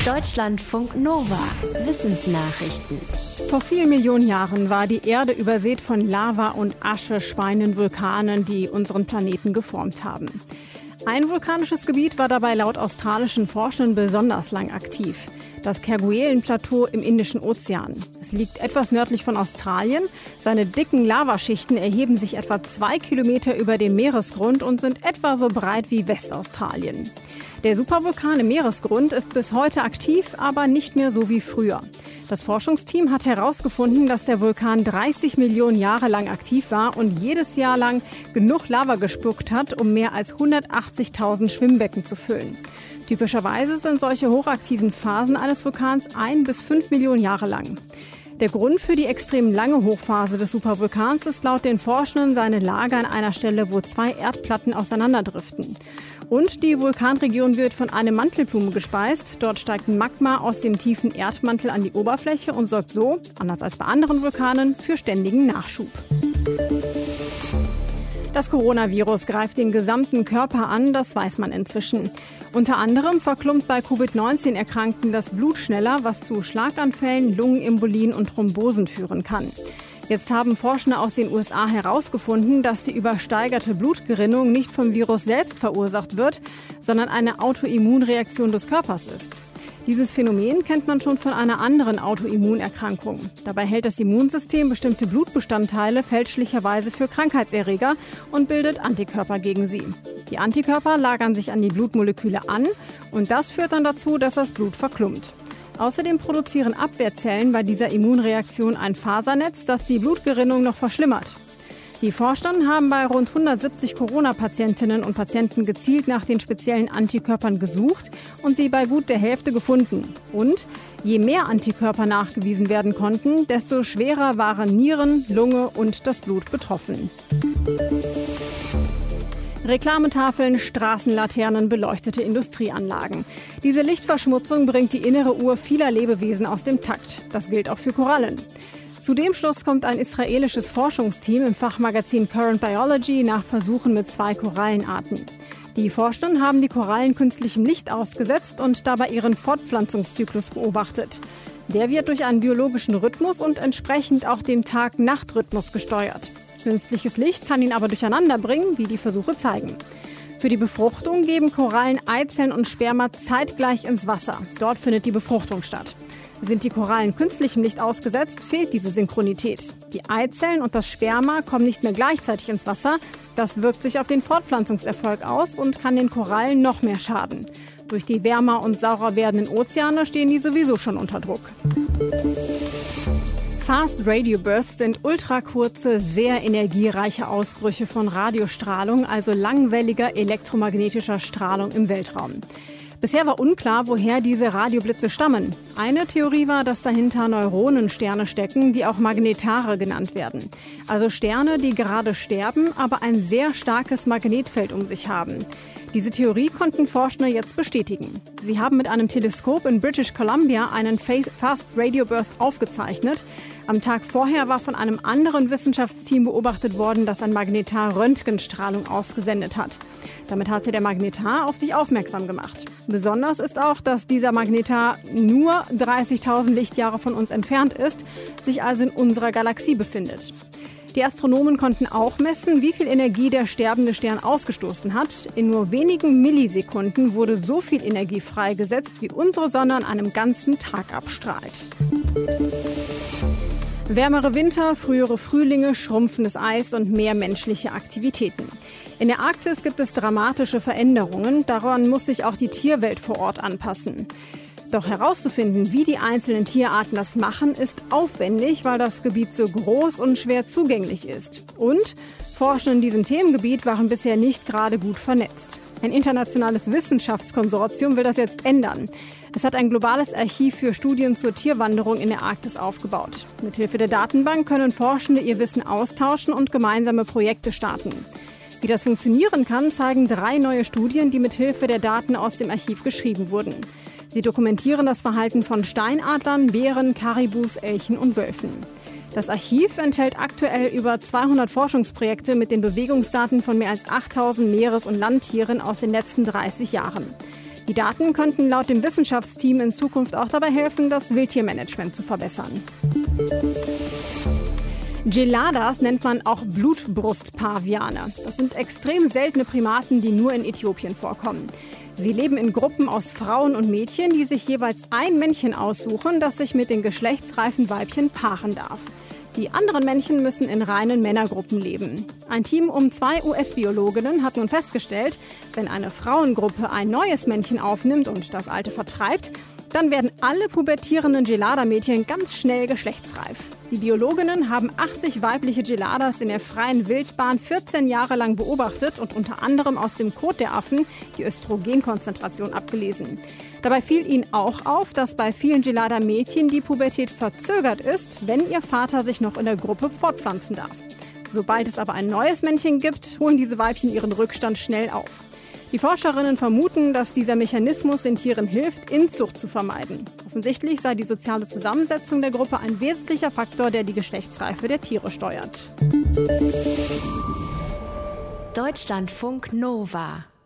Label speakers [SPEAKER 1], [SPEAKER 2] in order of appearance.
[SPEAKER 1] Deutschlandfunk Nova. Wissensnachrichten.
[SPEAKER 2] Vor vielen Millionen Jahren war die Erde übersät von Lava und Asche speienden Vulkanen, die unseren Planeten geformt haben. Ein vulkanisches Gebiet war dabei laut australischen Forschern besonders lang aktiv. Das Kerguelen-Plateau im Indischen Ozean. Es liegt etwas nördlich von Australien. Seine dicken Lavaschichten erheben sich etwa 2 Kilometer über dem Meeresgrund und sind etwa so breit wie Westaustralien. Der Supervulkan im Meeresgrund ist bis heute aktiv, aber nicht mehr so wie früher. Das Forschungsteam hat herausgefunden, dass der Vulkan 30 Millionen Jahre lang aktiv war und jedes Jahr lang genug Lava gespuckt hat, um mehr als 180.000 Schwimmbecken zu füllen. Typischerweise sind solche hochaktiven Phasen eines Vulkans 1 bis 5 Millionen Jahre lang. Der Grund für die extrem lange Hochphase des Supervulkans ist laut den Forschenden seine Lage an einer Stelle, wo 2 Erdplatten auseinanderdriften. Und die Vulkanregion wird von einer Mantelblume gespeist. Dort steigt Magma aus dem tiefen Erdmantel an die Oberfläche und sorgt so, anders als bei anderen Vulkanen, für ständigen Nachschub. Das Coronavirus greift den gesamten Körper an, das weiß man inzwischen. Unter anderem verklumpt bei Covid-19-Erkrankten das Blut schneller, was zu Schlaganfällen, Lungenembolien und Thrombosen führen kann. Jetzt haben Forscher aus den USA herausgefunden, dass die übersteigerte Blutgerinnung nicht vom Virus selbst verursacht wird, sondern eine Autoimmunreaktion des Körpers ist. Dieses Phänomen kennt man schon von einer anderen Autoimmunerkrankung. Dabei hält das Immunsystem bestimmte Blutbestandteile fälschlicherweise für Krankheitserreger und bildet Antikörper gegen sie. Die Antikörper lagern sich an die Blutmoleküle an und das führt dann dazu, dass das Blut verklumpt. Außerdem produzieren Abwehrzellen bei dieser Immunreaktion ein Fasernetz, das die Blutgerinnung noch verschlimmert. Die Forscher haben bei rund 170 Corona-Patientinnen und Patienten gezielt nach den speziellen Antikörpern gesucht und sie bei gut der Hälfte gefunden. Und je mehr Antikörper nachgewiesen werden konnten, desto schwerer waren Nieren, Lunge und das Blut betroffen. Reklametafeln, Straßenlaternen, beleuchtete Industrieanlagen. Diese Lichtverschmutzung bringt die innere Uhr vieler Lebewesen aus dem Takt. Das gilt auch für Korallen. Zu dem Schluss kommt ein israelisches Forschungsteam im Fachmagazin Current Biology nach Versuchen mit 2 Korallenarten. Die Forscher haben die Korallen künstlichem Licht ausgesetzt und dabei ihren Fortpflanzungszyklus beobachtet. Der wird durch einen biologischen Rhythmus und entsprechend auch dem Tag-Nacht-Rhythmus gesteuert. Künstliches Licht kann ihn aber durcheinander bringen, wie die Versuche zeigen. Für die Befruchtung geben Korallen Eizellen und Sperma zeitgleich ins Wasser. Dort findet die Befruchtung statt. Sind die Korallen künstlichem Licht ausgesetzt, fehlt diese Synchronität. Die Eizellen und das Sperma kommen nicht mehr gleichzeitig ins Wasser. Das wirkt sich auf den Fortpflanzungserfolg aus und kann den Korallen noch mehr schaden. Durch die wärmer und saurer werdenden Ozeane stehen die sowieso schon unter Druck. Fast Radio Bursts sind ultrakurze, sehr energiereiche Ausbrüche von Radiostrahlung, also langwelliger elektromagnetischer Strahlung im Weltraum. Bisher war unklar, woher diese Radioblitze stammen. Eine Theorie war, dass dahinter Neuronensterne stecken, die auch Magnetare genannt werden. Also Sterne, die gerade sterben, aber ein sehr starkes Magnetfeld um sich haben. Diese Theorie konnten Forscher jetzt bestätigen. Sie haben mit einem Teleskop in British Columbia einen Fast Radio Burst aufgezeichnet. Am Tag vorher war von einem anderen Wissenschaftsteam beobachtet worden, dass ein Magnetar Röntgenstrahlung ausgesendet hat. Damit hatte der Magnetar auf sich aufmerksam gemacht. Besonders ist auch, dass dieser Magnetar nur 30.000 Lichtjahre von uns entfernt ist, sich also in unserer Galaxie befindet. Die Astronomen konnten auch messen, wie viel Energie der sterbende Stern ausgestoßen hat. In nur wenigen Millisekunden wurde so viel Energie freigesetzt, wie unsere Sonne an einem ganzen Tag abstrahlt. Wärmere Winter, frühere Frühlinge, schrumpfendes Eis und mehr menschliche Aktivitäten. In der Arktis gibt es dramatische Veränderungen. Daran muss sich auch die Tierwelt vor Ort anpassen. Doch herauszufinden, wie die einzelnen Tierarten das machen, ist aufwendig, weil das Gebiet so groß und schwer zugänglich ist. Und Forscher in diesem Themengebiet waren bisher nicht gerade gut vernetzt. Ein internationales Wissenschaftskonsortium will das jetzt ändern. Es hat ein globales Archiv für Studien zur Tierwanderung in der Arktis aufgebaut. Mithilfe der Datenbank können Forschende ihr Wissen austauschen und gemeinsame Projekte starten. Wie das funktionieren kann, zeigen 3 neue Studien, die mithilfe der Daten aus dem Archiv geschrieben wurden. Sie dokumentieren das Verhalten von Steinadlern, Bären, Karibus, Elchen und Wölfen. Das Archiv enthält aktuell über 200 Forschungsprojekte mit den Bewegungsdaten von mehr als 8.000 Meeres- und Landtieren aus den letzten 30 Jahren. Die Daten könnten laut dem Wissenschaftsteam in Zukunft auch dabei helfen, das Wildtiermanagement zu verbessern. Geladas nennt man auch Blutbrustpaviane. Das sind extrem seltene Primaten, die nur in Äthiopien vorkommen. Sie leben in Gruppen aus Frauen und Mädchen, die sich jeweils ein Männchen aussuchen, das sich mit den geschlechtsreifen Weibchen paaren darf. Die anderen Männchen müssen in reinen Männergruppen leben. Ein Team um 2 US-Biologinnen hat nun festgestellt, wenn eine Frauengruppe ein neues Männchen aufnimmt und das alte vertreibt, dann werden alle pubertierenden Gelada-Mädchen ganz schnell geschlechtsreif. Die Biologinnen haben 80 weibliche Geladas in der freien Wildbahn 14 Jahre lang beobachtet und unter anderem aus dem Kot der Affen die Östrogenkonzentration abgelesen. Dabei fiel ihnen auch auf, dass bei vielen Gelada-Mädchen die Pubertät verzögert ist, wenn ihr Vater sich noch in der Gruppe fortpflanzen darf. Sobald es aber ein neues Männchen gibt, holen diese Weibchen ihren Rückstand schnell auf. Die Forscherinnen vermuten, dass dieser Mechanismus den Tieren hilft, Inzucht zu vermeiden. Offensichtlich sei die soziale Zusammensetzung der Gruppe ein wesentlicher Faktor, der die Geschlechtsreife der Tiere steuert.
[SPEAKER 1] Deutschlandfunk Nova